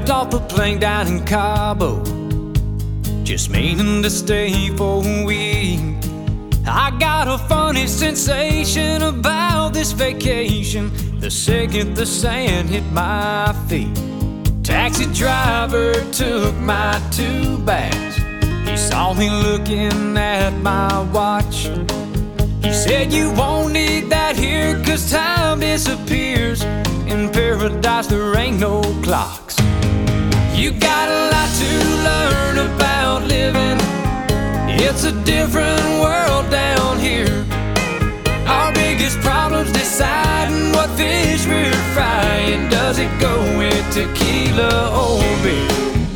Stepped off the plane down in Cabo, just meaning to stay for a week. I got a funny sensation about this vacation the second the sand hit my feet. Taxi driver took my 2 bags. He saw me looking at my watch. He said, "You won't need that here, 'cause time disappears. In paradise there ain't no clocks." You got a lot to learn about living. It's a different world down here. Our biggest problem's deciding what fish we're frying. Does it go with tequila or beer?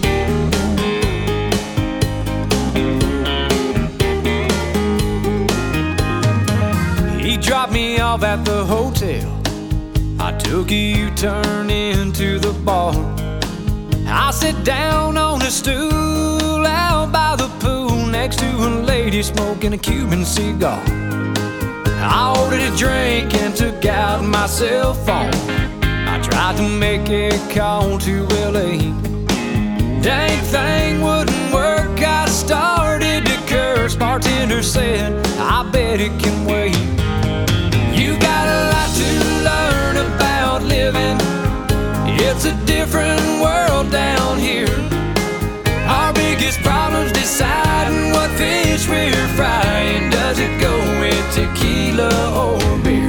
He dropped me off at the hotel. I took a U-turn into the bar. I sat down on a stool out by the pool next to a lady smoking a Cuban cigar. I ordered a drink and took out my cell phone. I tried to make a call to LA. Dang thing wouldn't work. I started to curse. Bartender said, "I bet it can wait." You got a lot to learn about living. It's a different world down here. Our biggest problem's deciding what fish we're frying. Does it go with tequila or beer?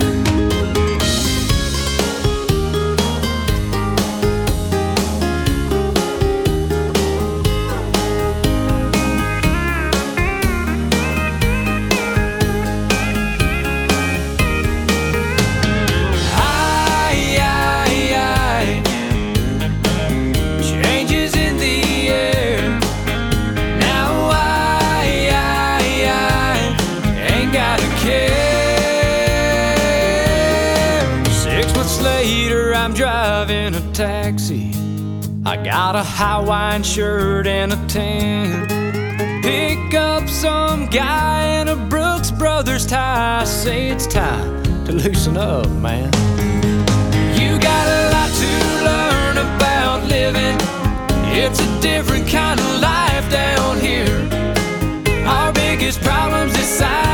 Later, I'm driving a taxi. I got a Hawaiian shirt and a tan. Pick up some guy in a Brooks Brothers tie. Say it's time to loosen up, man. You got a lot to learn about living. It's a different kind of life down here. Our biggest problem's deciding